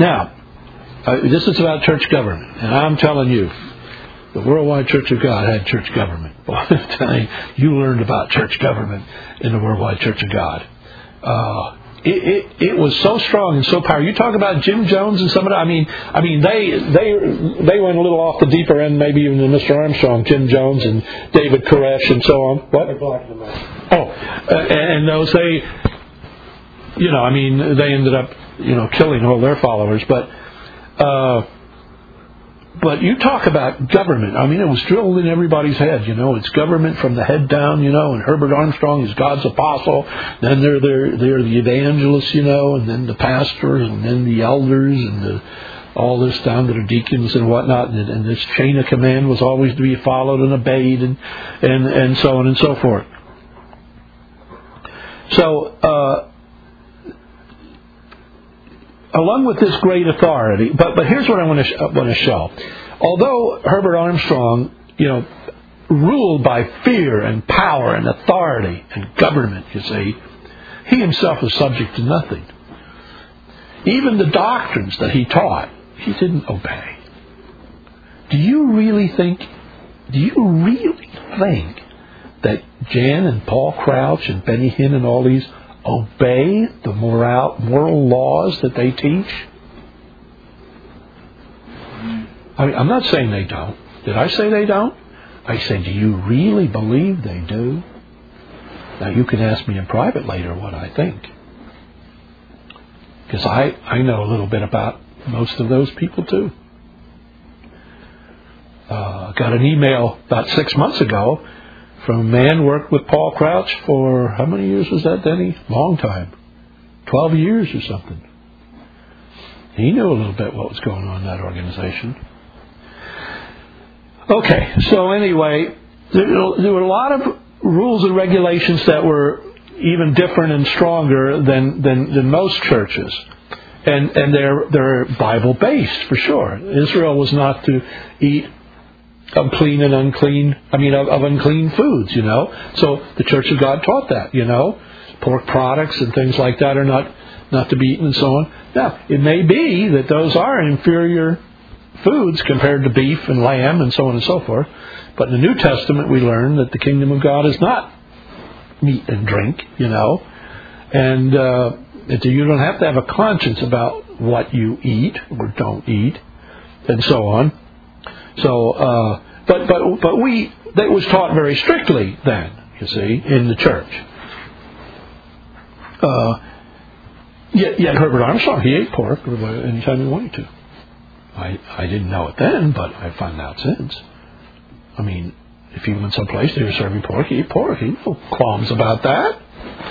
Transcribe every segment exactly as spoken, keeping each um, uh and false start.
Now, uh, this is about church government, and I'm telling you, the Worldwide Church of God had church government. Boy, I'm telling you, you learned about church government in the Worldwide Church of God. Uh, it, it, it was so strong and so powerful. You talk about Jim Jones and some of that. I mean, I mean, they they they went a little off the deeper end, maybe even than Mister Armstrong, Jim Jones and David Koresh and so on. What? Oh, uh, and those they, you know, I mean, they ended up, you know, killing all their followers. But, uh, but you talk about government. I mean, it was drilled in everybody's head. You know, it's government from the head down. You know, and Herbert Armstrong is God's apostle. Then they're they're they're the evangelists. You know, and then the pastors, and then the elders, and the, all this down to the deacons and whatnot. And, and this chain of command was always to be followed and obeyed, and and and so on and so forth. So, uh, along with this great authority, but but here's what I want to sh- want to show. Although Herbert Armstrong, you know, ruled by fear and power and authority and government, you see, he himself was subject to nothing. Even the doctrines that he taught, he didn't obey. Do you really think? Do you really think that Jan and Paul Crouch and Benny Hinn and all these obey the moral moral laws that they teach? I mean, I'm not saying they don't. Did I say they don't? I say, do you really believe they do? Now, you can ask me in private later what I think. Because I, I know a little bit about most of those people, too. Uh, got an email about six months ago from a man who worked with Paul Crouch for, how many years was that, Denny? Long time. Twelve years or something. He knew a little bit what was going on in that organization. Okay, so anyway, there, there were a lot of rules and regulations that were even different and stronger than, than, than most churches. And, and they're, they're Bible-based, for sure. Israel was not to eat of clean and unclean, I mean, of, of unclean foods, you know. So the Church of God taught that, you know. Pork products and things like that are not, not to be eaten and so on. Now, it may be that those are inferior foods compared to beef and lamb and so on and so forth. But in the New Testament we learn that the kingdom of God is not meat and drink, you know. And uh, you don't have to have a conscience about what you eat or don't eat and so on. So, uh, but but but we that was taught very strictly then, you see, in the church. Uh, yet, yet Herbert Armstrong, he ate pork anytime he wanted to. I I didn't know it then, but I found out since. I mean, if he went someplace they were serving pork, he ate pork. He had no qualms about that.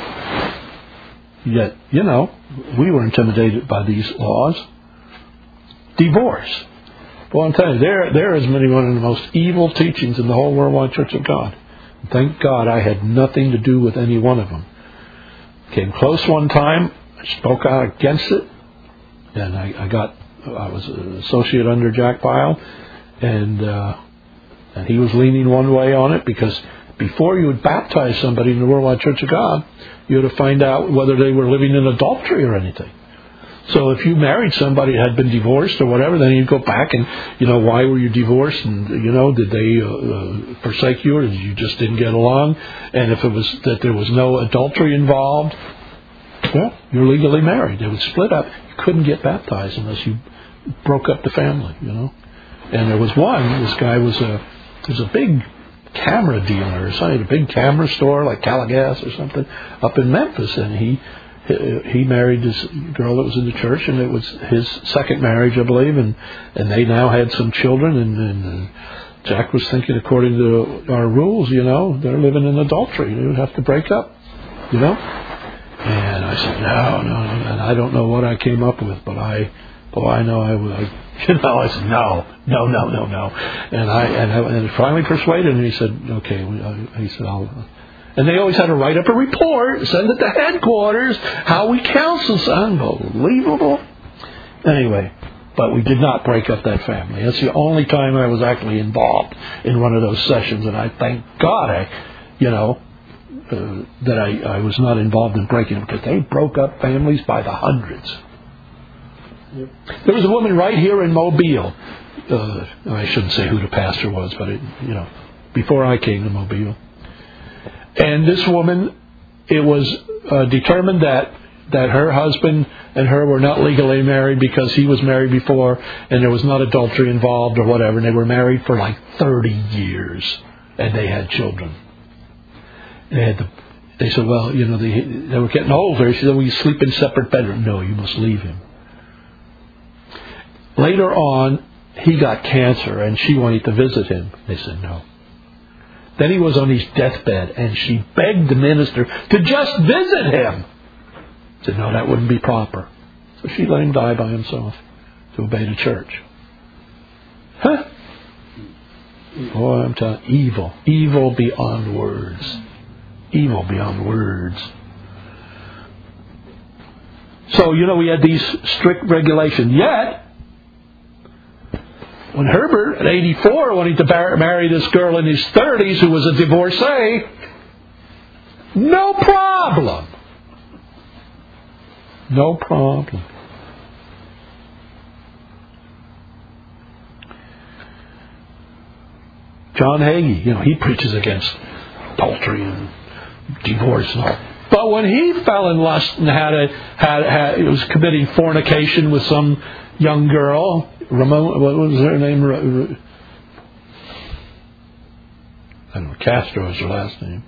Yet, you know, we were intimidated by these laws. Divorce. Well, I'm telling you, there, there is many one of the most evil teachings in the whole Worldwide Church of God. Thank God I had nothing to do with any one of them. Came close one time, I spoke out against it, and I, I got, I was an associate under Jack Pyle, and uh, and he was leaning one way on it, because before you would baptize somebody in the Worldwide Church of God, you had to find out whether they were living in adultery or anything. So if you married somebody that had been divorced or whatever, then you'd go back and, you know, why were you divorced? And, you know, did they uh, uh, forsake you, or did you just didn't get along? And if it was that there was no adultery involved, well, you're legally married. They would split up. You couldn't get baptized unless you broke up the family, you know. And there was one, this guy was a, was a big camera dealer or something, a big camera store like Calagas or something up in Memphis, and he he married this girl that was in the church, and it was his second marriage, I believe, and, and they now had some children, and, and uh, Jack was thinking, according to our rules, you know, they're living in adultery. They would have to break up, you know. And I said, no, no, no, and I don't know what I came up with, but I, well, I know I was, you know, I said, no, no, no, no, no. And I, and I and finally persuaded him, and he said, okay, he said, I'll... And they always had to write up a report, send it to headquarters, how we counsel. Unbelievable. Anyway, but we did not break up that family. That's the only time I was actually involved in one of those sessions, and I thank God I, you know, uh, that I, I was not involved in breaking them, because they broke up families by the hundreds. Yep. There was a woman right here in Mobile. Uh, I shouldn't say who the pastor was, but it, you know, before I came to Mobile. And this woman, it was uh, determined that that her husband and her were not legally married because he was married before, and there was not adultery involved or whatever. And they were married for like thirty years, and they had children. They had the, they said, well, you know, they they were getting older. She said, well, you sleep in separate bedrooms. No, you must leave him. Later on, he got cancer, and she wanted to visit him. They said no. Then he was on his deathbed, and she begged the minister to just visit him. He said, no, that wouldn't be proper. So she let him die by himself to obey the church. Huh? Boy, I'm telling you, evil. Evil beyond words. Evil beyond words. So, you know, we had these strict regulations. Yet, when Herbert, at eighty-four, wanted to marry this girl in his thirties who was a divorcee, no problem. No problem. John Hagee, you know, he preaches against adultery and divorce and all. But when he fell in lust and had a had, had it was committing fornication with some young girl, Ramon, what was her name? I don't know. Castro is her last name.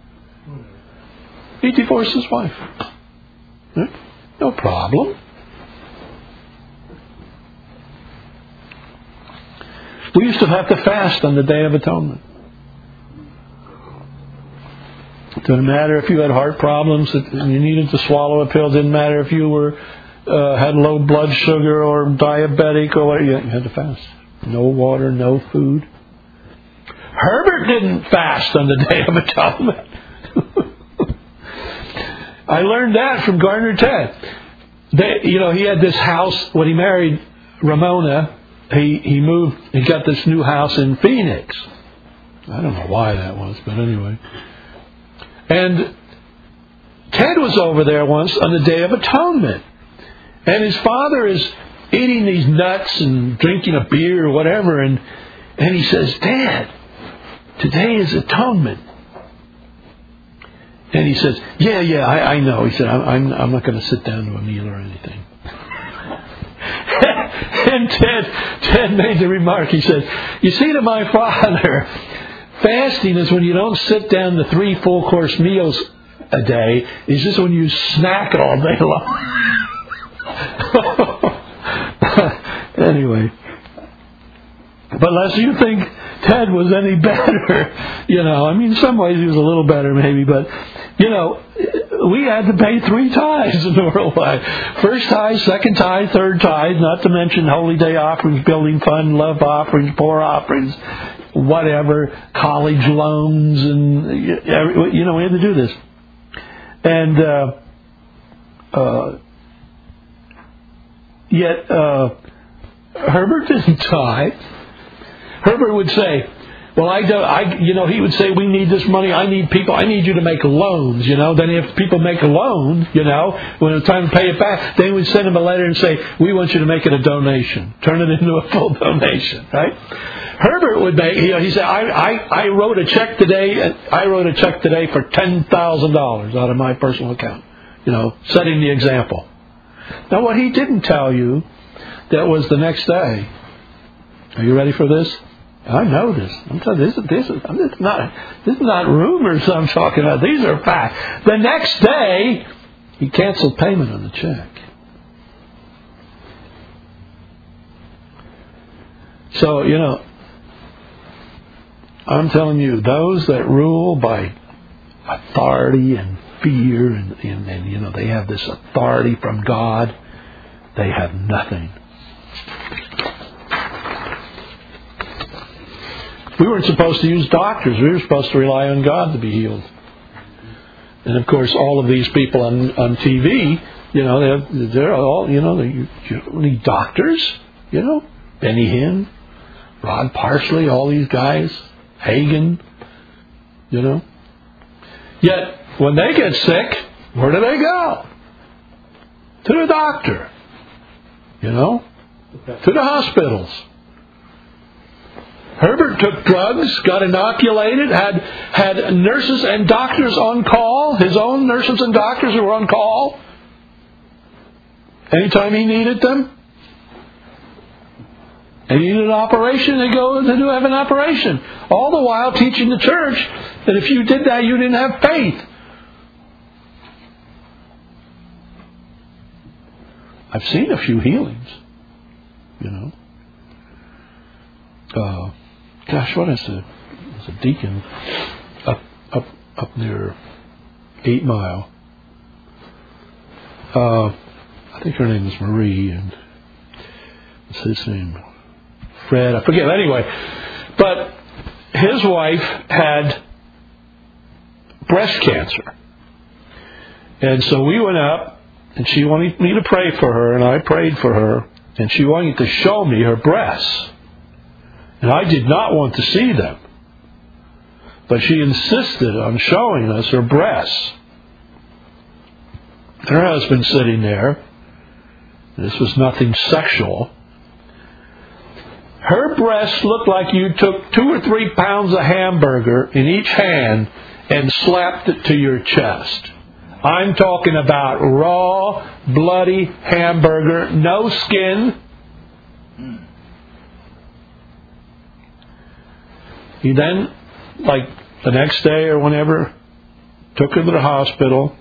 He divorced his wife. No problem. We used to have to fast on the Day of Atonement. It didn't matter if you had heart problems and you needed to swallow a pill. It didn't matter if you were uh, had low blood sugar or diabetic or whatever. You had to fast. No water, no food. Herbert didn't fast on the Day of Atonement. I learned that from Gardner Ted. They, you know, he had this house when he married Ramona. He he moved. He got this new house in Phoenix. I don't know why that was, but anyway. And Ted was over there once on the Day of Atonement, and his father is eating these nuts and drinking a beer or whatever, and and he says, "Dad, today is Atonement." And he says, yeah, yeah, I, I know. He said, I'm, I'm, I'm not going to sit down to a meal or anything. And Ted, Ted made the remark. He said, you see, to my father, fasting is when you don't sit down to three full-course meals a day. It's just when you snack all day long. Anyway. But lest you think Ted was any better, you know, I mean, in some ways he was a little better maybe, but, you know, we had to pay three tithes in Worldwide. First tithe, second tithe, third tithe, not to mention holy day offerings, building fund, love offerings, poor offerings, whatever, college loans, and, you know, we had to do this. And, uh, uh, yet, uh, Herbert didn't tithe. Herbert would say, well, I don't, I, you know, he would say, we need this money, I need people, I need you to make loans, you know. Then if people make a loan, you know, when it's time to pay it back, then we'd send him a letter and say, we want you to make it a donation. Turn it into a full donation, right? Herbert would make, you know, he said, I, I, I wrote a check today, I wrote a check today for ten thousand dollars out of my personal account, you know, setting the example. Now, what he didn't tell you, that was the next day. Are you ready for this? I know this. I'm telling you, this, this, is, this is not this is not rumors I'm talking about. These are facts. The next day, he canceled payment on the check. So, you know, I'm telling you, those that rule by authority and fear, and, and, and you know, they have this authority from God, they have nothing. We weren't supposed to use doctors. We were supposed to rely on God to be healed. And of course, all of these people on on T V, you know, they're, they're all, you know, they, you don't need doctors, you know. Benny Hinn, Rod Parsley, all these guys, Hagen, you know. Yet, when they get sick, where do they go? To the doctor. You know? To the hospitals. Herbert took drugs, got inoculated, had had nurses and doctors on call, his own nurses and doctors who were on call anytime he needed them. And he needed an operation, they go to do have an operation. All the while teaching the church that if you did that, you didn't have faith. I've seen a few healings, you know. Uh, gosh, what is it? It's a deacon up up up near Eight Mile. Uh, I think her name is Marie, and what's his name? Fred. I forget. Anyway, but his wife had breast cancer, and so we went up, and she wanted me to pray for her, and I prayed for her, and she wanted to show me her breasts. And I did not want to see them. But she insisted on showing us her breasts. Her husband sitting there. This was nothing sexual. Her breasts looked like you took two or three pounds of hamburger in each hand and slapped it to your chest. I'm talking about raw, bloody hamburger, no skin. He then, like the next day or whenever, took her to the hospital.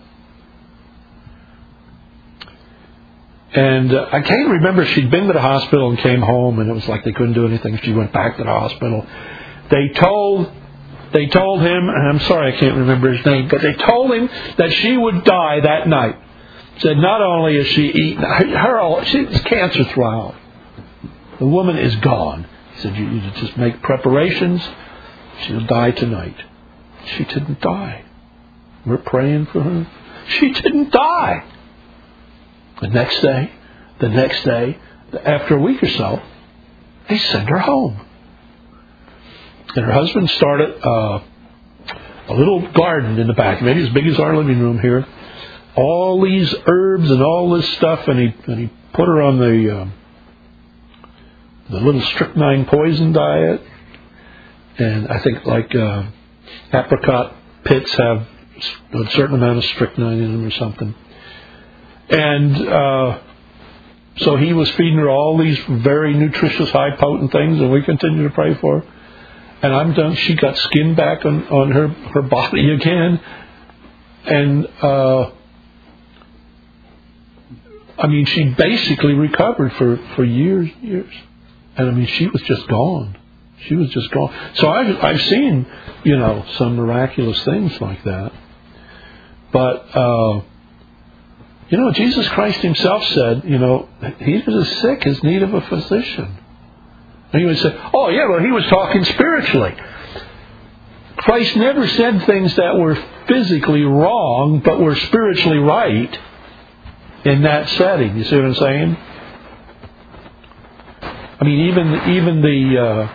And uh, I can't remember if she'd been to the hospital and came home, and it was like they couldn't do anything. She went back to the hospital. They told, they told him, and I'm sorry I can't remember his name, but they told him that she would die that night. Said not only is she eaten, her, she's cancer throughout. The woman is gone. He said you need to just make preparations. She'll die tonight. She didn't die. We're praying for her. She didn't die. The next day, the next day, after a week or so, they sent her home. And her husband started uh, a little garden in the back, maybe as big as our living room here. All these herbs and all this stuff, and he and he put her on the uh, the little strychnine poison diet. And I think like uh, apricot pits have a certain amount of strychnine in them or something. And uh, so he was feeding her all these very nutritious, high potent things, and we continued to pray for her. And I'm done. She got skin back on, on her, her body again. And uh, I mean, she basically recovered for, for years, years. And I mean, she was just gone. She was just gone. So I've, I've seen, you know, some miraculous things like that. But, uh, you know, Jesus Christ himself said, you know, he that is sick has need of a physician. And you would say, oh, yeah, well, he was talking spiritually. Christ never said things that were physically wrong, but were spiritually right in that setting. You see what I'm saying? I mean, even even the uh,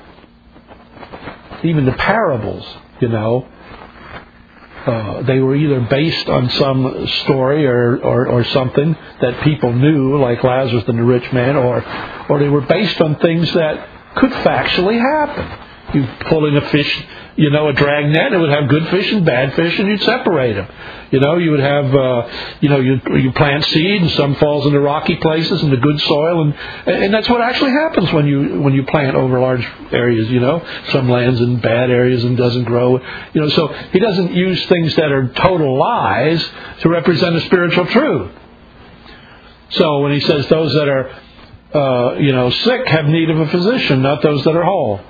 even the parables, you know, uh, they were either based on some story or, or, or something that people knew, like Lazarus and the rich man, or or they were based on things that could factually happen. You pull in a fish, you know, a drag net, it would have good fish and bad fish, and you'd separate them. You know, you would have, uh, you know, you you plant seed, and some falls into rocky places, into good soil, and and that's what actually happens when you when you plant over large areas. You know, some lands in bad areas and doesn't grow. You know, so he doesn't use things that are total lies to represent a spiritual truth. So when he says those that are, uh, you know, sick have need of a physician, not those that are whole.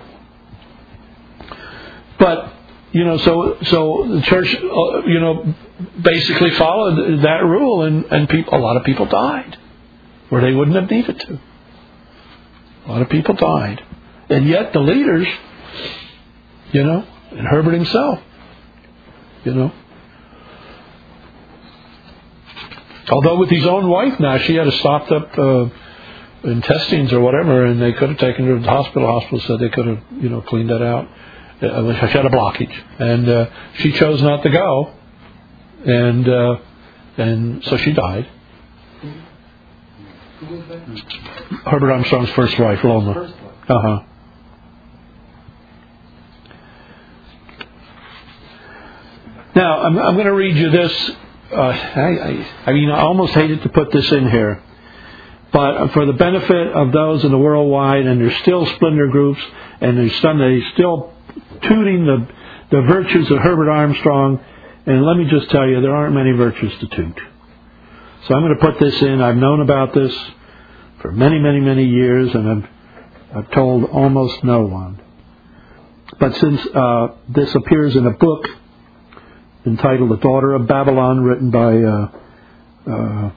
But, you know, so so the church, uh, you know, basically followed that rule, and, and people, a lot of people died where they wouldn't have needed to. A lot of people died. And yet the leaders, you know, and Herbert himself, you know, although with his own wife now, she had a stopped up uh, intestines or whatever, and they could have taken her to the hospital. The hospital said they could have, you know, cleaned that out. Uh, she had a blockage, and uh, she chose not to go, and uh, and so she died. Who was that? Herbert Armstrong's first wife, Loma. First wife. Uh-huh. Now, I'm, I'm going to read you this. Uh, I, I, I mean, I almost hated to put this in here. But for the benefit of those in the worldwide, and there's still splinter groups, and there's some they still tooting the, the virtues of Herbert Armstrong, and let me just tell you, there aren't many virtues to toot. So I'm going to put this in. I've known about this for many, many, many years, and I've, I've told almost no one. But since uh, this appears in a book entitled The Daughter of Babylon, written by uh, uh,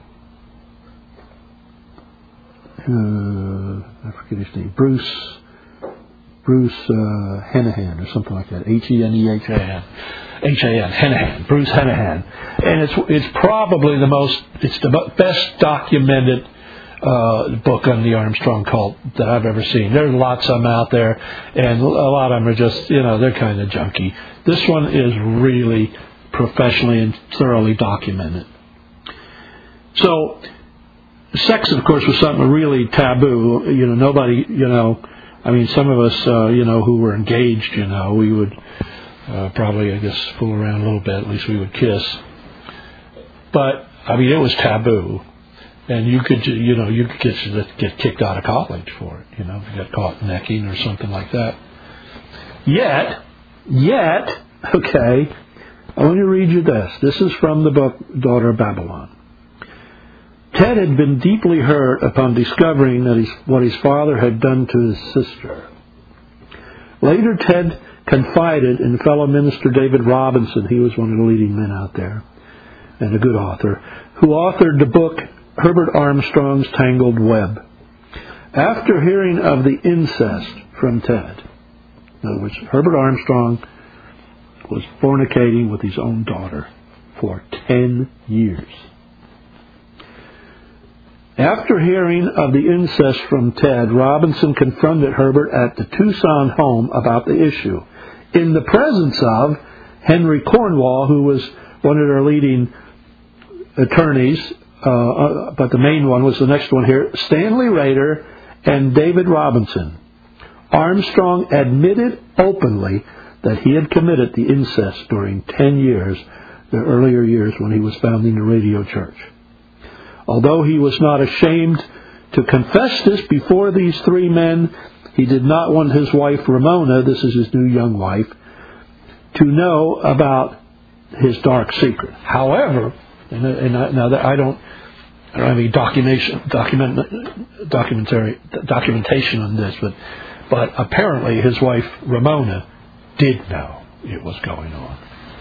uh, I forget his name, Bruce Bruce uh, Hanahan or something like that, H E N E H A N, H A N, Hanahan, Bruce Hanahan, and it's it's probably the most, it's the best documented uh, book on the Armstrong cult that I've ever seen. There's lots of them out there, and a lot of them are just, you know, they're kind of junky. This one is really professionally and thoroughly documented. So, sex, of course, was something really taboo. You know, nobody, you know, I mean, some of us, uh, you know, who were engaged, you know, we would uh, probably, I guess, fool around a little bit. At least we would kiss. But, I mean, it was taboo. And you could, you know, you could get, get kicked out of college for it, you know, if you got caught necking or something like that. Yet, yet, okay, I want to read you this. This is from the book, Daughter of Babylon. Ted had been deeply hurt upon discovering that his, what his father had done to his sister. Later, Ted confided in fellow minister David Robinson, he was one of the leading men out there, and a good author, who authored the book Herbert Armstrong's Tangled Web. After hearing of the incest from Ted, in other words, Herbert Armstrong was fornicating with his own daughter for ten years. After hearing of the incest from Ted, Robinson confronted Herbert at the Tucson home about the issue, in the presence of Henry Cornwall, who was one of their leading attorneys, uh, uh, but the main one was the next one here, Stanley Rader and David Robinson. Armstrong admitted openly that he had committed the incest during ten years, the earlier years when he was founding the radio church. Although he was not ashamed to confess this before these three men, he did not want his wife Ramona, this is his new young wife, to know about his dark secret. However, and, and I, now that I don't, I don't have any documentation, document, documentary documentation on this, but but apparently his wife Ramona did know it was going on.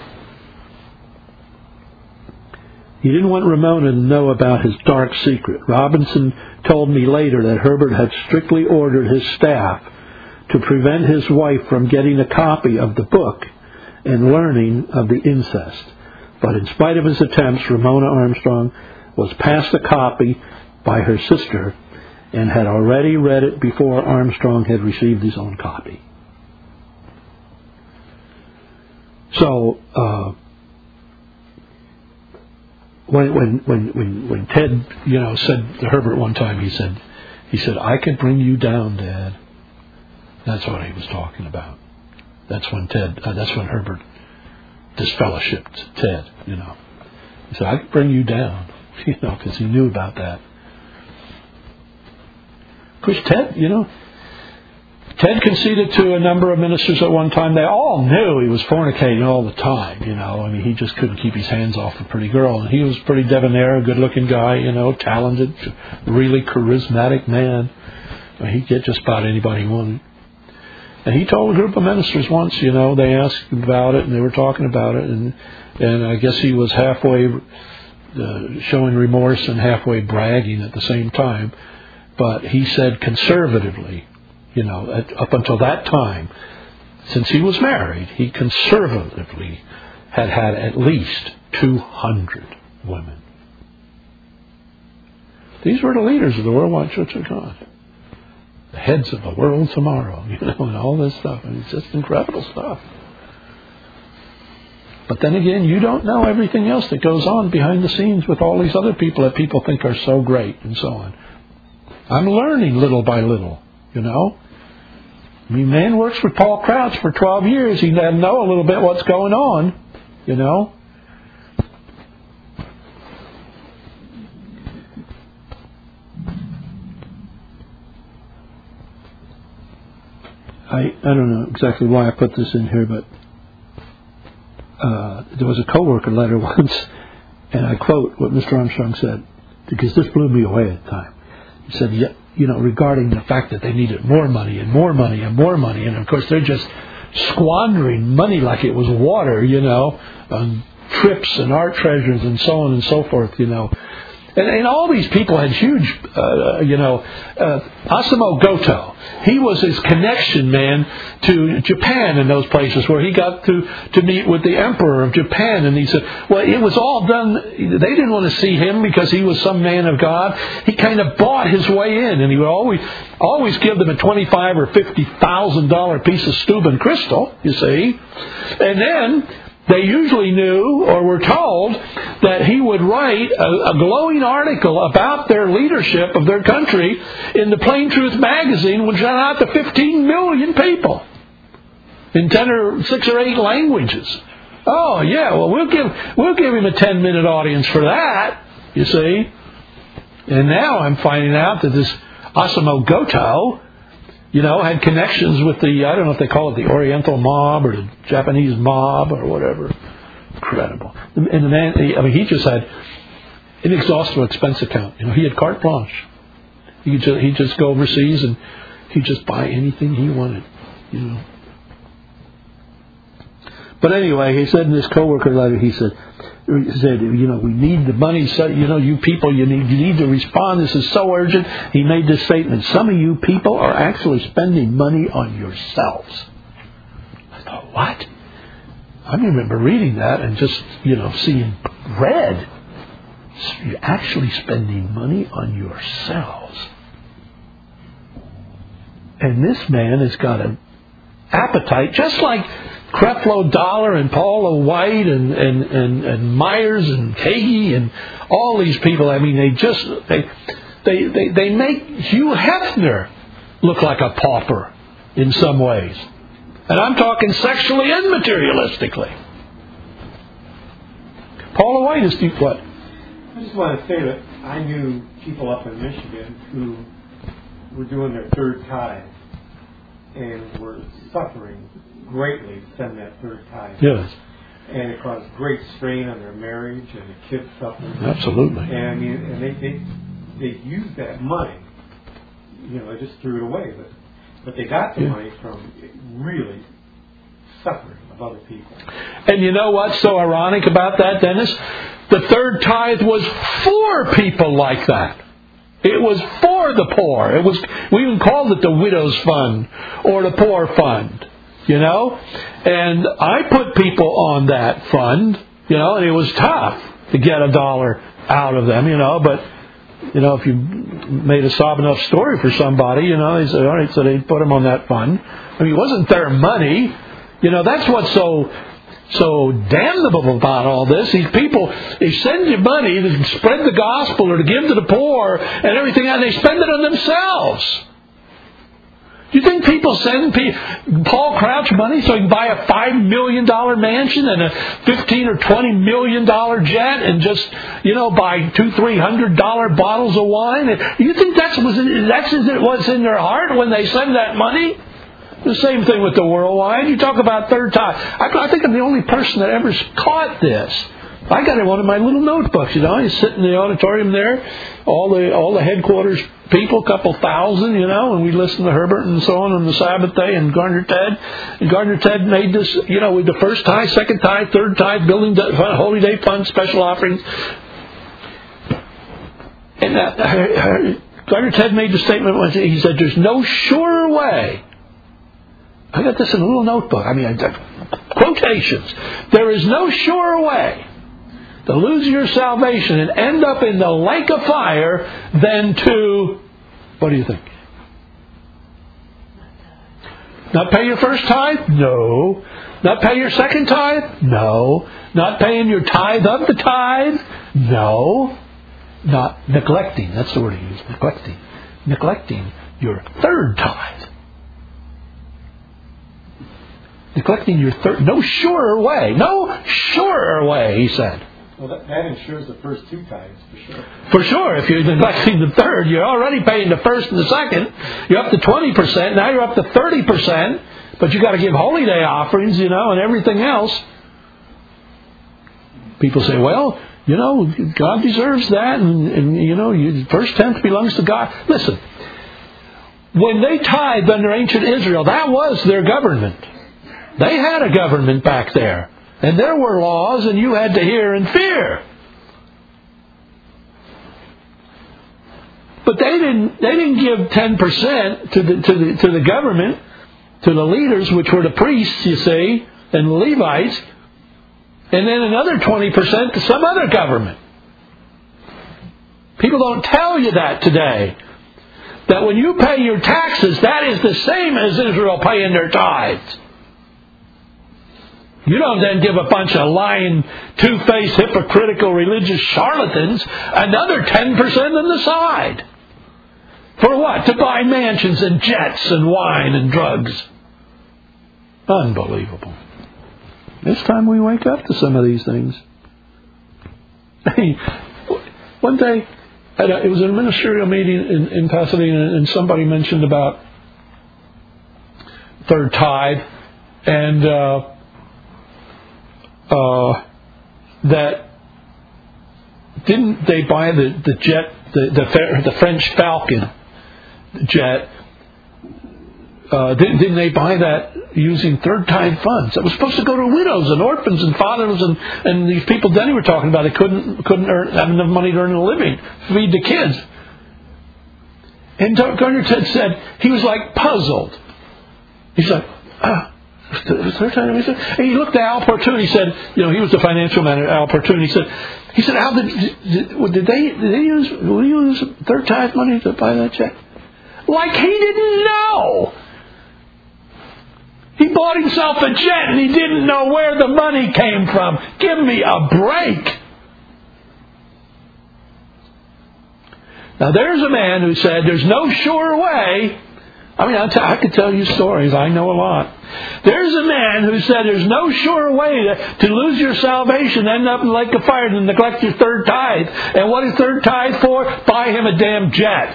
He didn't want Ramona to know about his dark secret. Robinson told me later that Herbert had strictly ordered his staff to prevent his wife from getting a copy of the book and learning of the incest. But in spite of his attempts, Ramona Armstrong was passed a copy by her sister and had already read it before Armstrong had received his own copy. So, uh, When, when when when when Ted, you know, said to Herbert one time, he said, he said, "I could bring you down, Dad." That's what he was talking about. That's when Ted. Uh, that's when Herbert disfellowshipped Ted. You know, he said, "I could bring you down," you know, because he knew about that. Of course, Ted, you know, Ted conceded to a number of ministers at one time. They all knew he was fornicating all the time, you know. I mean, he just couldn't keep his hands off a pretty girl. And he was pretty debonair, a good-looking guy, you know, talented, really charismatic man. I mean, he'd get just about anybody he wanted. And he told a group of ministers once, you know, they asked him about it, and they were talking about it. And, and I guess he was halfway uh, showing remorse and halfway bragging at the same time. But he said conservatively, you know, at, up until that time, since he was married, he conservatively had had at least two hundred women. These were the leaders of the Worldwide Church of God. The heads of the world tomorrow, you know, and all this stuff. And it's just incredible stuff. But then again, you don't know everything else that goes on behind the scenes with all these other people that people think are so great and so on. I'm learning little by little, you know. I mean, man works with Paul Crouch for twelve years. He doesn't know a little bit what's going on, you know. I, I don't know exactly why I put this in here, but uh, there was a coworker letter once, and I quote what Mister Armstrong said, because this blew me away at the time. He said, yeah, you know, regarding the fact that they needed more money and more money and more money, and of course they're just squandering money like it was water, you know, on trips and art treasures and so on and so forth, you know. And, and all these people had huge, uh, you know, uh, Asamo Goto. He was his connection man to Japan in those places where he got to, to meet with the Emperor of Japan. And he said, well, it was all done. They didn't want to see him because he was some man of God. He kind of bought his way in, and he would always always give them a twenty-five or fifty thousand dollar piece of Steuben crystal. You see, and then they usually knew or were told that he would write a, a glowing article about their leadership of their country in the Plain Truth magazine, which went out to fifteen million people in ten or six or eight languages. Oh yeah, well we'll give we'll give him a ten minute audience for that. You see, and now I'm finding out that this Asamo Goto, you know, had connections with the, I don't know if they call it the Oriental mob or the Japanese mob or whatever. Incredible. And the man, I mean, he just had inexhaustible expense account. You know, he had carte blanche. He could just, he'd just go overseas and he'd just buy anything he wanted, you know. But anyway, he said in this coworker letter, he said, He said, you know, we need the money. So, you know, you people, you need you need to respond. This is so urgent. He made this statement. Some of you people are actually spending money on yourselves. I thought, what? I remember reading that and just, you know, seeing red. So you're actually spending money on yourselves. And this man has got an appetite, just like Creflo Dollar and Paula White and, and, and, and Myers and Hagee and all these people. I mean, they just they, they they they make Hugh Hefner look like a pauper in some ways, and I'm talking sexually and materialistically. Paula White is deep what? I just want to say that I knew people up in Michigan who were doing their third tithe and were suffering greatly to send that third tithe. Yes. And it caused great strain on their marriage, and the kids suffered. Absolutely. And I mean, and they they they used that money, you know, they just threw it away. But but they got the yeah. money from really suffering of other people. And you know what's so ironic about that, Dennis? The third tithe was for people like that. It was for the poor. It was, we even called it the widow's fund or the poor fund, you know. And I put people on that fund, you know, and it was tough to get a dollar out of them, you know. But, you know, if you made a sob enough story for somebody, you know, they said, all right, so they put them on that fund. I mean, it wasn't their money. You know, that's what's so... so damnable about all this. These people, they send you money to spread the gospel or to give to the poor and everything, and they spend it on themselves. Do you think people send Paul Crouch money so he can buy a five million dollars mansion and a fifteen or twenty million dollars jet and just, you know, buy two, three hundred dollars bottles of wine? Do you think that's what's in, that's what's in their heart when they send that money? The same thing with the worldwide. You talk about third tithe. I, I think I'm the only person that ever caught this. I got it in one of my little notebooks. You know, I sit in the auditorium there, all the all the headquarters people, couple thousand, you know, and we listen to Herbert and so on on the Sabbath day and Gardner Ted. And Gardner Ted made this, you know, with the first tithe, second tithe, third tithe, building holy day fund, special offerings. And that, uh, Gardner Ted made the statement once. He said, "There's no surer way." I got this in a little notebook. I mean, I got quotations. There is no sure way to lose your salvation and end up in the lake of fire than to, what do you think? Not pay your first tithe? No. Not pay your second tithe? No. Not paying your tithe of the tithe? No. Not neglecting. That's the word he used, neglecting. neglecting your third tithe. Neglecting your third, no surer way, no surer way, he said. Well, that, that ensures the first two tithes, for sure. For sure, if you're neglecting the third, you're already paying the first and the second. You're up to twenty percent, now you're up to thirty percent, but you've got to give holy day offerings, you know, and everything else. People say, well, you know, God deserves that, and, and you know, your first tenth belongs to God. Listen, when they tithed under ancient Israel, that was their government. They had a government back there. And there were laws, and you had to hear and fear. But they didn't they didn't give ten percent to the to the to the government, to the leaders, which were the priests, you see, and the Levites, and then another twenty percent to some other government. People don't tell you that today. That when you pay your taxes, that is the same as Israel paying their tithes. You don't then give a bunch of lying, two-faced, hypocritical, religious charlatans another ten percent on the side. For what? To buy mansions and jets and wine and drugs. Unbelievable. It's time we wake up to some of these things. Hey, one day, at a, it was a ministerial meeting in, in Pasadena, and somebody mentioned about third tithe, and uh, uh, that didn't they buy the, the jet, the, the the French Falcon jet? Uh, didn't, didn't they buy that using third tithe funds? That was supposed to go to widows and orphans and fathers and, and these people Denny were talking about. They couldn't couldn't earn, have enough money to earn a living, feed the kids. And Gardner Ted said he was like puzzled. He's like, ah, third tithe. He said, and he looked at Al Portune. He said, you know, he was the financial manager. Al Portune. He said, he said, Al, did, did, did they did they use will you use third tithe money to buy that jet? Like he didn't know. He bought himself a jet and he didn't know where the money came from. Give me a break. Now there's a man who said there's no sure way. I mean, I, t- I could tell you stories. I know a lot. There's a man who said there's no sure way to, to lose your salvation, end up in the lake of fire, and neglect your third tithe. And what is third tithe for? Buy him a damn jet.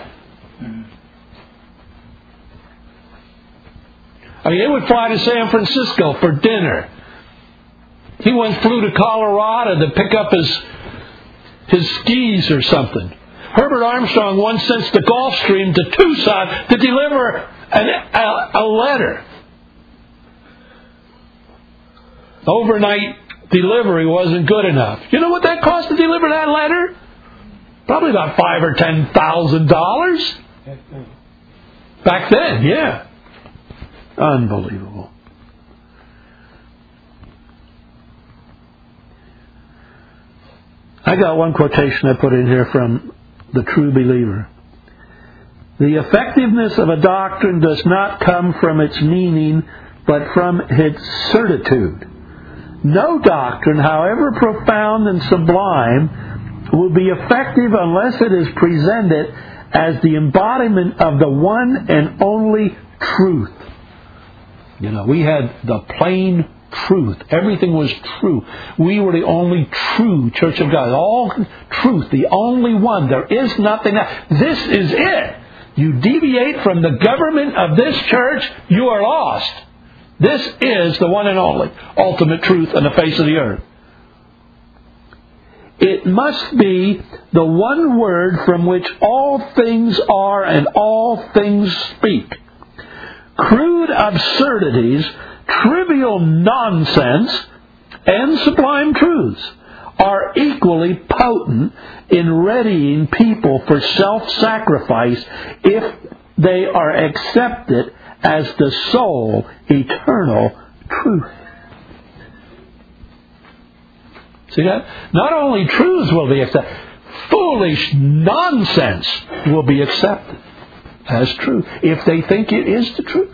I mean, they would fly to San Francisco for dinner. He once flew to Colorado to pick up his his skis or something. Herbert Armstrong once sent the Gulfstream to Tucson to deliver an, a, a letter. Overnight delivery wasn't good enough. You know what that cost to deliver that letter? Probably about five or ten thousand dollars. Back then, yeah. Unbelievable. I got one quotation I put in here from the True Believer. The effectiveness of a doctrine does not come from its meaning, but from its certitude. No doctrine, however profound and sublime, will be effective unless it is presented as the embodiment of the one and only truth. You know, we had the plain truth. Everything was true. We were the only true Church of God. All truth, the only one. There is nothing else. This is it. You deviate from the government of this church, you are lost. This is the one and only ultimate truth on the face of the earth. It must be the one word from which all things are and all things speak. Crude absurdities, trivial nonsense, and sublime truths are equally potent in readying people for self-sacrifice if they are accepted as the sole eternal truth. See that? Not only truths will be accepted, foolish nonsense will be accepted as true if they think it is the truth.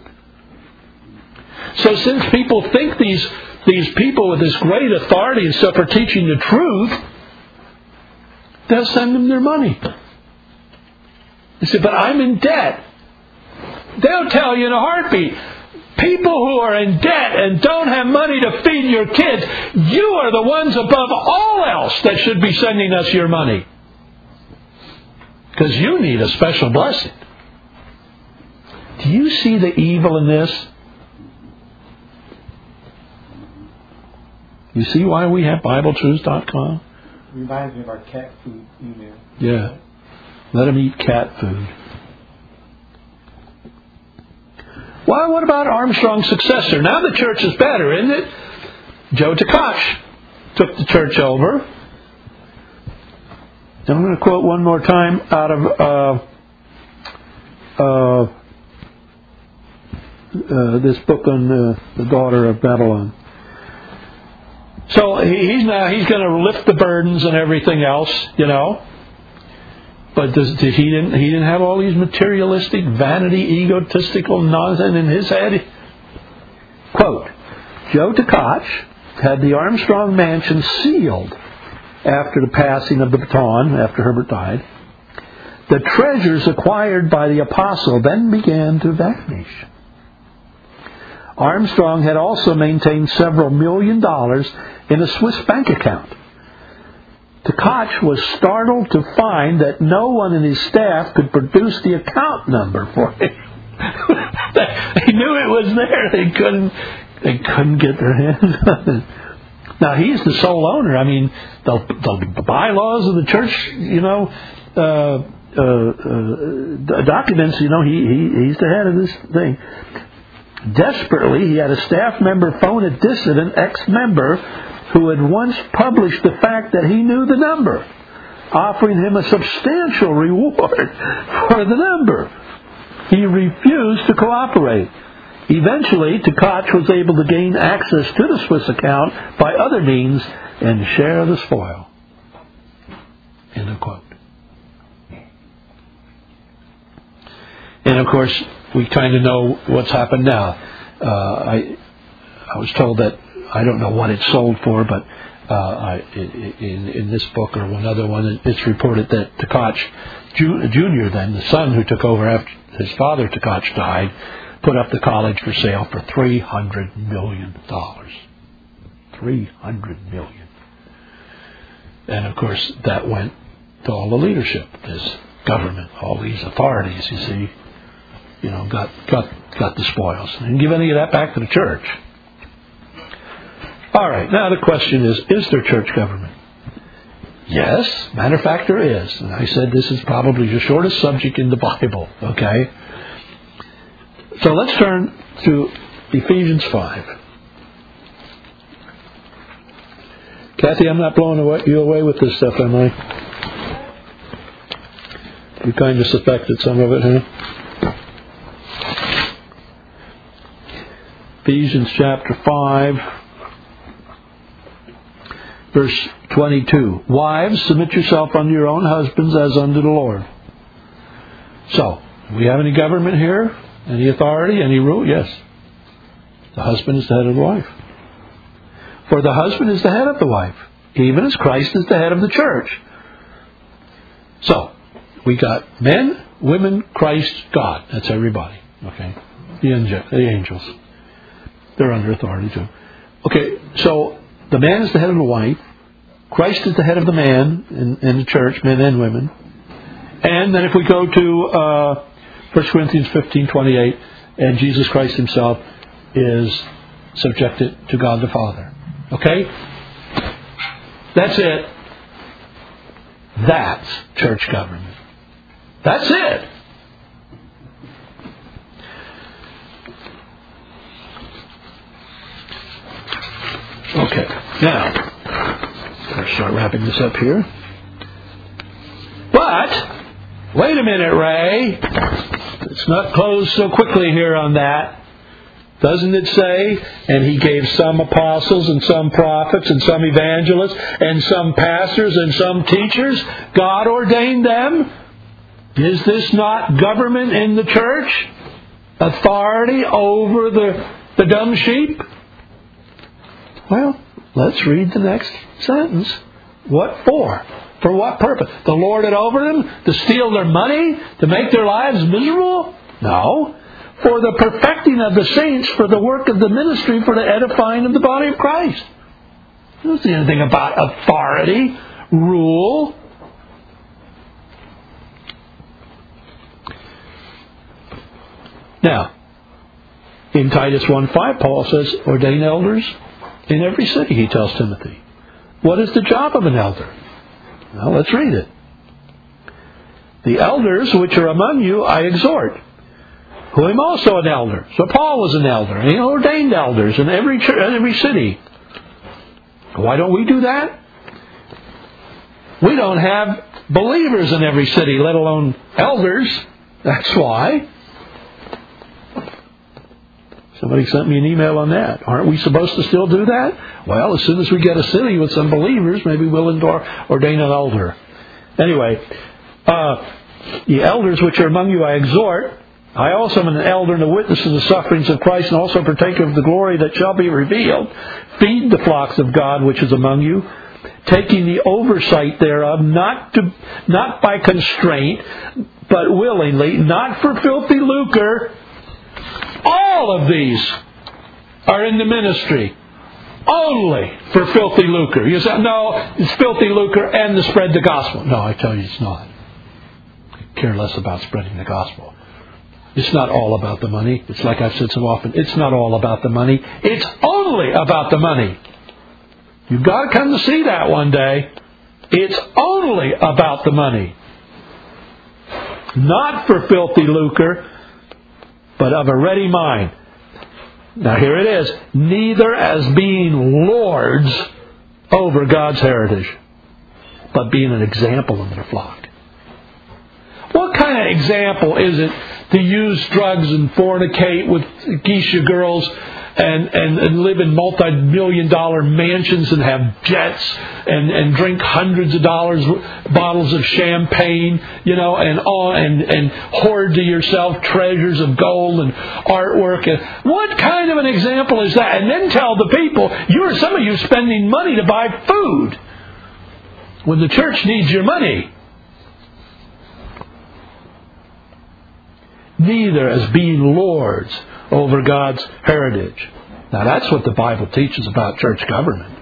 So since people think these these people with this great authority and stuff are teaching the truth, they'll send them their money. You say, but I'm in debt. They'll tell you in a heartbeat. People who are in debt and don't have money to feed your kids, you are the ones above all else that should be sending us your money. Because you need a special blessing. Do you see the evil in this? You see why we have Bible Truths dot com? Reminds me of our cat food email. Yeah. Let them eat cat food. Well, what about Armstrong's successor? Now the church is better, isn't it? Joe Tkach took the church over. And I'm going to quote one more time out of uh, uh, uh, this book on uh, the daughter of Babylon. So he's now he's going to lift the burdens and everything else, you know. But does, did he didn't he didn't have all these materialistic, vanity, egotistical nonsense in his head? Quote: Joe Tkach had the Armstrong mansion sealed after the passing of the baton, after Herbert died. The treasures acquired by the apostle then began to vanish. Armstrong had also maintained several million dollars in a Swiss bank account. Tkach was startled to find that no one in his staff could produce the account number for him. They knew it was there. They couldn't. They couldn't get their hands on it. Now he's the sole owner. I mean, the, the bylaws of the church, you know, uh, uh, uh, documents. You know, he, he he's the head of this thing. Desperately, he had a staff member phone a dissident ex-member who had once published the fact that he knew the number, offering him a substantial reward for the number. He refused to cooperate. Eventually, Tkach was able to gain access to the Swiss account by other means and share the spoil. End of quote. And of course, we kind of know what's happened now. Uh, I I was told that, I don't know what it sold for, but uh, I, in, in this book or one other one, it's reported that Tkach Junior then, the son who took over after his father Tkach died, put up the college for sale for three hundred million dollars. three hundred million dollars. And of course, that went to all the leadership, this government, all these authorities, you see, you know, got got got the spoils. They didn't give any of that back to the church. All right, now the question is, is there church government? Yes, matter of fact, there is. And I said this is probably the shortest subject in the Bible, okay? So let's turn to Ephesians five. Kathy, I'm not blowing you away with this stuff, am I? You kind of suspected some of it, huh? Ephesians chapter five, verse twenty-two. Wives, submit yourself unto your own husbands as unto the Lord. So, do we have any government here? Any authority? Any rule? Yes. The husband is the head of the wife. For the husband is the head of the wife, even as Christ is the head of the church. So, we got men, women, Christ, God. That's everybody. Okay? The, angel, the angels. They're under authority too. Okay, so the man is the head of the wife. Christ is the head of the man in, in the church, men and women. And then if we go to uh, First Corinthians fifteen twenty-eight, and Jesus Christ himself is subjected to God the Father. Okay? That's it. That's church government. That's it. Okay, now, let's start wrapping this up here. But, wait a minute, Ray. It's not closed so quickly here on that. Doesn't it say, and he gave some apostles and some prophets and some evangelists and some pastors and some teachers? God ordained them? Is this not government in the church? Authority over the, the dumb sheep? Well, let's read the next sentence. What for? For what purpose? To lord it over them? To steal their money? To make their lives miserable? No. For the perfecting of the saints, for the work of the ministry, for the edifying of the body of Christ. It doesn't say anything about authority, rule. Now, in Titus one five, Paul says, ordain elders in every city, he tells Timothy. What is the job of an elder? Well, let's read it. The elders which are among you I exhort, who am also an elder. So Paul was an elder, and he ordained elders in every church, every city. Why don't we do that? We don't have believers in every city, let alone elders. That's why. Somebody sent me an email on that. Aren't we supposed to still do that? Well, as soon as we get a city with some believers, maybe we'll ordain an elder. Anyway, uh, the elders which are among you I exhort. I also am an elder and a witness of the sufferings of Christ, and also partaker of the glory that shall be revealed. Feed the flocks of God which is among you, taking the oversight thereof, not to, not by constraint, but willingly, not for filthy lucre. All of these are in the ministry only for filthy lucre. You say, no, it's filthy lucre and to spread the gospel. No, I tell you it's not. I care less about spreading the gospel. It's not all about the money. It's like I've said so often, it's not all about the money. It's only about the money. You've got to come to see that one day. It's only about the money. Not for filthy lucre, but of a ready mind. Now here it is. Neither as being lords over God's heritage, but being an example of the flock. What kind of example is it to use drugs and fornicate with geisha girls and, and, and live in multi-million dollar mansions and have jets and, and drink hundreds of dollars bottles of champagne, you know, and all and, and hoard to yourself treasures of gold and artwork? And what kind of an example is that? And then tell the people, you're some of you spending money to buy food when the church needs your money. Neither as being lords over God's heritage. Now that's what the Bible teaches about church government.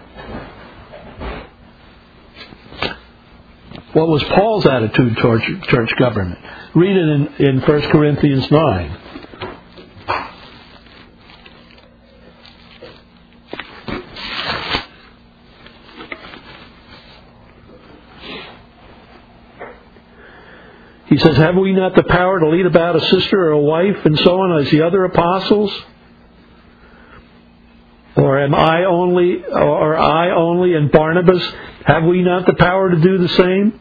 What was Paul's attitude toward church government? Read it in, in First Corinthians nine. He says, have we not the power to lead about a sister or a wife and so on as the other apostles? Or am I only, or I only and Barnabas, have we not the power to do the same?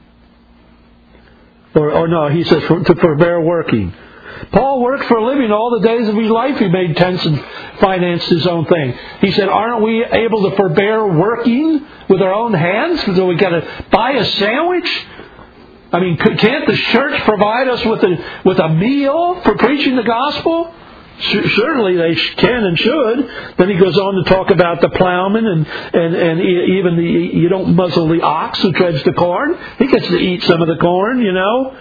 Or, or no, he says, for, to forbear working. Paul worked for a living all the days of his life. He made tents and financed his own thing. He said, aren't we able to forbear working with our own hands? So we got to buy a sandwich? I mean, can't the church provide us with a with a meal for preaching the gospel? Certainly they can and should. Then he goes on to talk about the plowman and, and, and even the, you don't muzzle the ox who treads the corn. He gets to eat some of the corn, you know.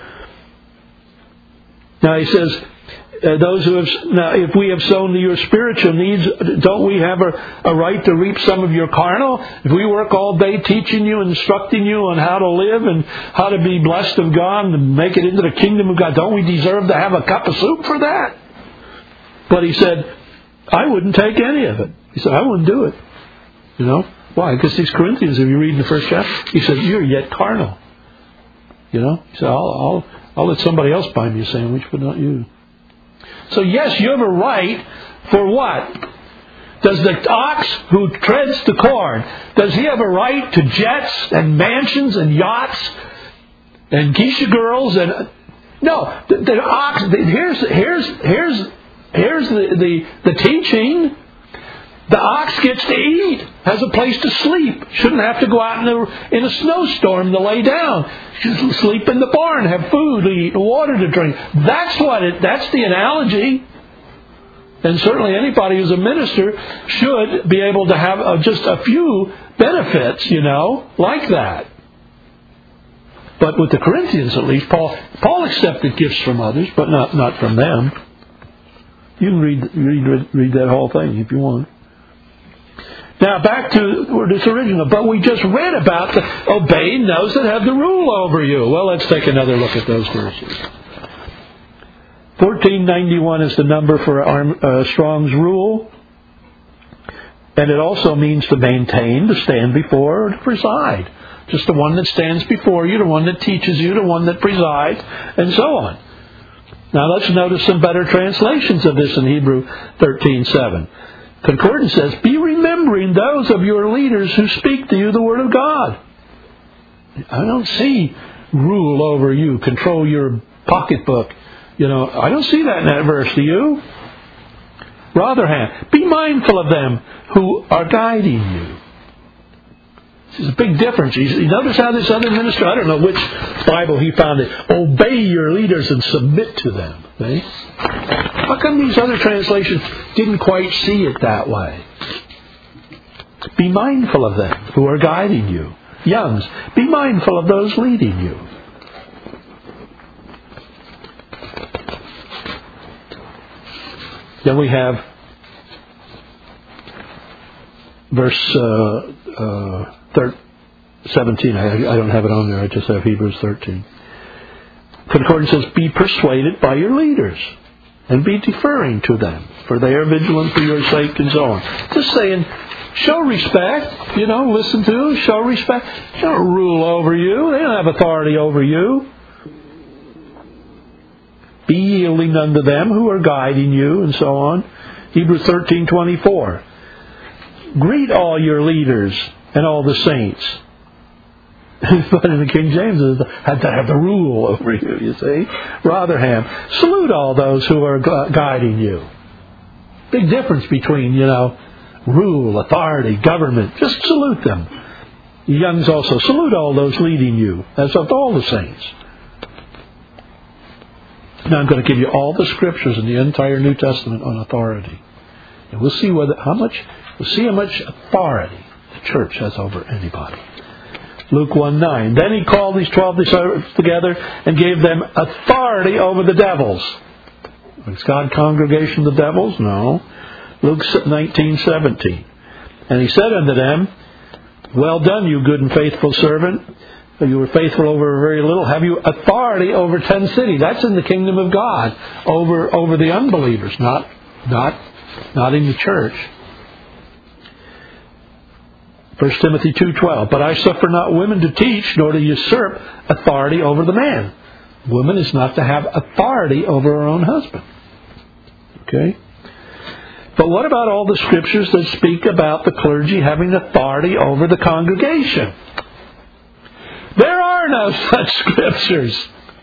Now he says, uh, those who have, now if we have sown to your spiritual needs, don't we have a, a right to reap some of your carnal? If we work all day teaching you, instructing you on how to live and how to be blessed of God and make it into the kingdom of God, don't we deserve to have a cup of soup for that? But he said, I wouldn't take any of it. He said, I wouldn't do it. You know? Why? Because these Corinthians, if you read in the first chapter, he said, you're yet carnal. You know? He said, I'll, I'll, I'll let somebody else buy me a sandwich, but not you. So yes, you have a right for what? Does the ox who treads the corn, does he have a right to jets and mansions and yachts and geisha girls? And no, the, the ox. The, here's here's here's here's the, the the teaching. The ox gets to eat, has a place to sleep. Shouldn't have to go out in a, in a snowstorm to lay down. Should sleep in the barn, have food to eat, water to drink. That's what it. That's the analogy. And certainly anybody who's a minister should be able to have uh, just a few benefits, you know, like that. But with the Corinthians, at least, Paul Paul accepted gifts from others, but not, not from them. You can read, read read that whole thing if you want. Now back to this original. But we just read about the obeying those that have the rule over you. Well, let's take another look at those verses. fourteen ninety-one is the number for Arm, uh, Strong's rule. And it also means to maintain, to stand before, or to preside. Just the one that stands before you, the one that teaches you, the one that presides, and so on. Now let's notice some better translations of this in Hebrew thirteen seven. Concordance says, be remembering those of your leaders who speak to you the Word of God. I don't see rule over you, control your pocketbook. You know, I don't see that in that verse, do you? Rather, be mindful of them who are guiding you. There's a big difference. You notice how this other minister, I don't know which Bible he found it, obey your leaders and submit to them. See? How come these other translations didn't quite see it that way? Be mindful of them who are guiding you. Youngs, be mindful of those leading you. Then we have verse uh, uh, thir- seventeen. I, I don't have it on there. I just have Hebrews thirteen. Concordance says, be persuaded by your leaders and be deferring to them, for they are vigilant for your sake, and so on. Just saying, show respect, you know, listen to, show respect. They don't rule over you. They don't have authority over you. Be yielding unto them who are guiding you, and so on. Hebrews thirteen twenty-four. Greet all your leaders and all the saints. But in the King James, it had to have the rule over you, you see. Rotherham. Salute all those who are gu- guiding you. Big difference between, you know, rule, authority, government. Just salute them. The Youngs also. Salute all those leading you, as of all the saints. Now I'm going to give you all the scriptures in the entire New Testament on authority. And we'll see whether how much we'll see how much authority the church has over anybody. Luke one nine. Then he called these twelve disciples together and gave them authority over the devils. Is God congregation of the devils? No. Luke nineteen seventeen. And he said unto them, well done, you good and faithful servant. You were faithful over very little. Have you authority over ten cities? That's in the kingdom of God, over over the unbelievers, not not not in the church. First Timothy two twelve. But I suffer not women to teach, nor to usurp authority over the man. Woman is not to have authority over her own husband. Okay? But what about all the scriptures that speak about the clergy having authority over the congregation? There are no such scriptures.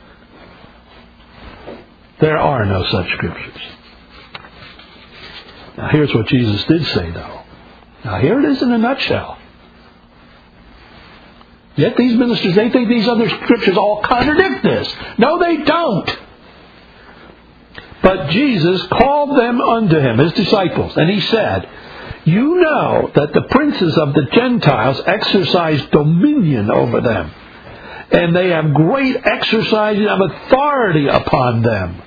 There are no such scriptures. Now here's what Jesus did say, though. Now here it is in a nutshell. Yet these ministers, they think these other scriptures all contradict this. No, they don't. But Jesus called them unto him, his disciples, and he said, you know that the princes of the Gentiles exercise dominion over them, and they have great exercising of authority upon them.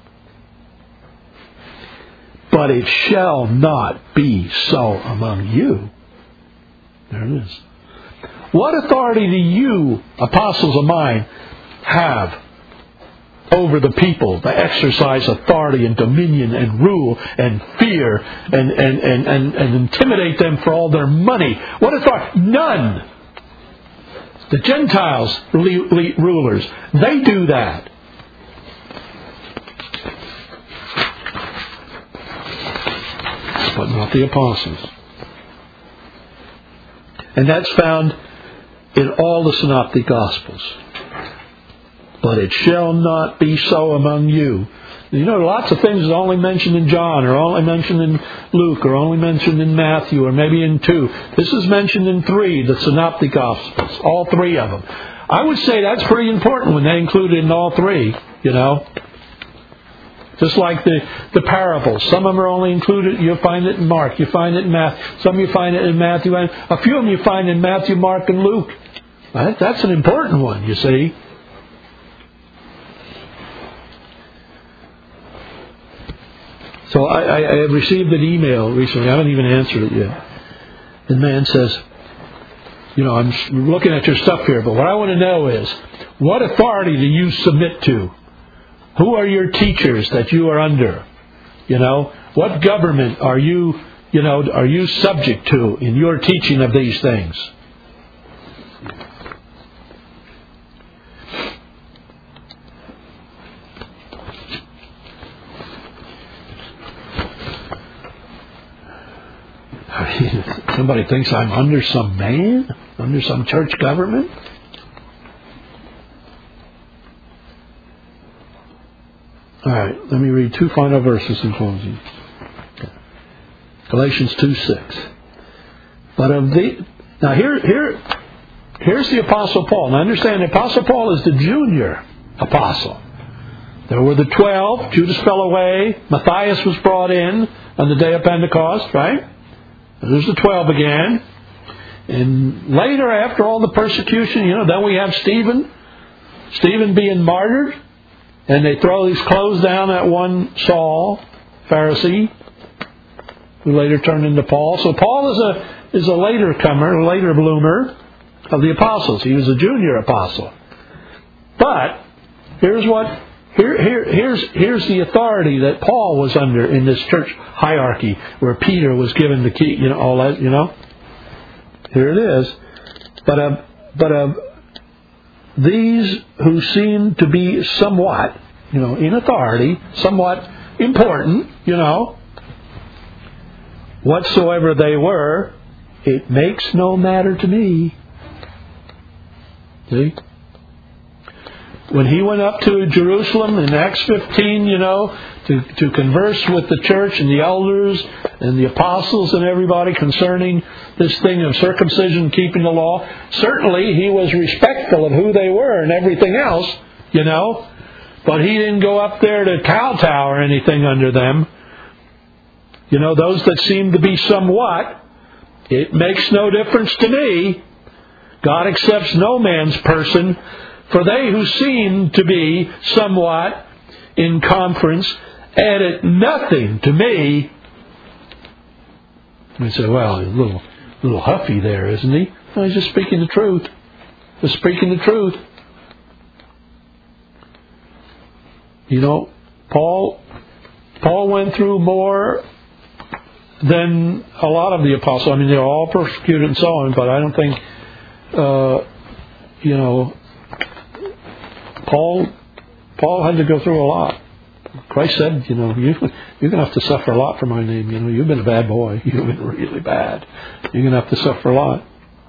But it shall not be so among you. There it is. What authority do you, apostles of mine, have over the people to exercise authority and dominion and rule and fear and, and, and, and, and intimidate them for all their money? What authority? None. The Gentiles rulers, they do that. But not the apostles. And that's found in all the synoptic gospels. But it shall not be so among you. You know, lots of things are only mentioned in John, or only mentioned in Luke, or only mentioned in Matthew, or maybe in two. This is mentioned in three, the synoptic gospels, all three of them. I would say that's pretty important when they include it in all three, you know. Just like the, the parables. Some of them are only included, you'll find it in Mark, you find it in Matthew. Some you find it in Matthew, and a few of them you find in Matthew, Mark, and Luke. That, that's an important one, you see. So I, I, I received an email recently. I haven't even answered it yet. The man says, you know, I'm looking at your stuff here, but what I want to know is, what authority do you submit to? Who are your teachers that you are under? You know, what government are you, you know, are you subject to in your teaching of these things? Somebody thinks I'm under some man? Under some church government? All right, let me read two final verses in closing. Galatians two six. But of the now here here here's the Apostle Paul. Now understand, the Apostle Paul is the junior apostle. There were the twelve. Judas fell away. Matthias was brought in on the day of Pentecost, right? There's the twelve again. And later, after all the persecution, you know, then we have Stephen. Stephen being martyred. And they throw these clothes down at one Saul, Pharisee, who later turned into Paul. So Paul is a is a later comer, a later bloomer of the apostles. He was a junior apostle. But here's what here here here's here's the authority that Paul was under in this church hierarchy, where Peter was given the key. You know all that. You know. Here it is. But uh, but uh, these who seem to be somewhat, you know, in authority, somewhat important, you know, whatsoever they were, it makes no matter to me. See? When he went up to Jerusalem in Acts fifteen, you know, to, to converse with the church and the elders and the apostles and everybody concerning this thing of circumcision, keeping the law, certainly he was respectful of who they were and everything else, you know, but he didn't go up there to kowtow or anything under them. You know, those that seem to be somewhat, it makes no difference to me. God accepts no man's person. For they who seem to be somewhat in conference added nothing to me. We say, well, he's a little, little huffy there, isn't he? No, he's just speaking the truth. Just speaking the truth. You know, Paul, Paul went through more than a lot of the apostles. I mean, they're all persecuted and so on, but I don't think, uh, you know, Paul Paul had to go through a lot. Christ said, you know, you, you're going to have to suffer a lot for my name. You know, you've been a bad boy. You've been really bad. You're going to have to suffer a lot.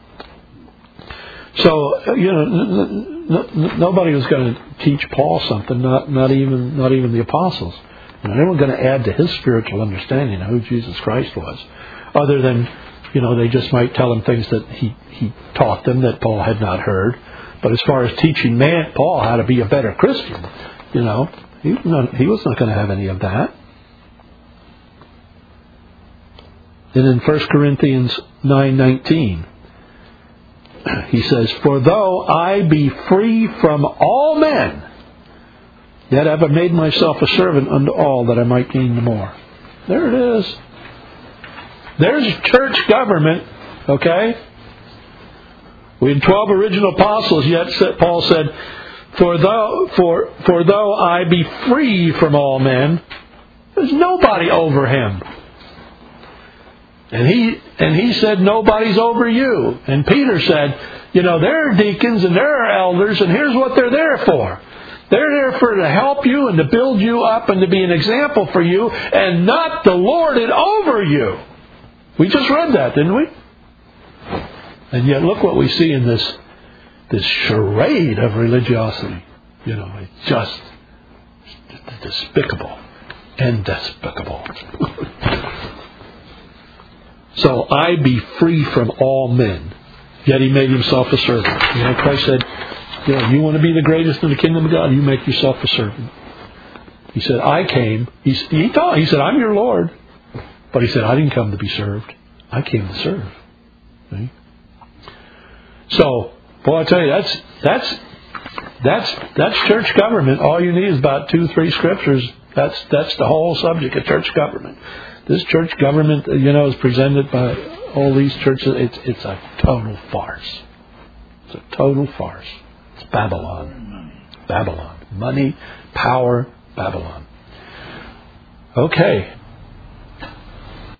So, you know, n- n- nobody was going to teach Paul something, not not even not even the apostles. You know, they weren't going to add to his spiritual understanding of who Jesus Christ was, other than, you know, they just might tell him things that he, he taught them that Paul had not heard. But as far as teaching man, Paul how to be a better Christian, you know, he, not, he was not going to have any of that. And in First Corinthians nine nineteen, he says, "For though I be free from all men, yet have I made myself a servant unto all, that I might gain the more." There it is. There's church government, okay? We had twelve original apostles, yet Paul said, For though, for, for though I be free from all men, there's nobody over him. And he and he said, nobody's over you. And Peter said, you know, there are deacons and there are elders, and here's what they're there for. They're there for to help you and to build you up and to be an example for you, and not to lord it over you. We just read that, didn't we? And yet look what we see in this this charade of religiosity. You know, it's just despicable and despicable. So, I be free from all men, yet he made himself a servant. You know, Christ said, you know, you want to be the greatest in the kingdom of God, you make yourself a servant. He said, I came, he, he, told, he said, I'm your Lord. But he said, I didn't come to be served. I came to serve. Right? So, Boy, I tell you, that's that's that's that's church government. All you need is about two, three scriptures. That's that's the whole subject of church government. This church government, you know, is presented by all these churches. It's it's a total farce. It's a total farce. It's Babylon. Babylon. Money, power, Babylon. Okay.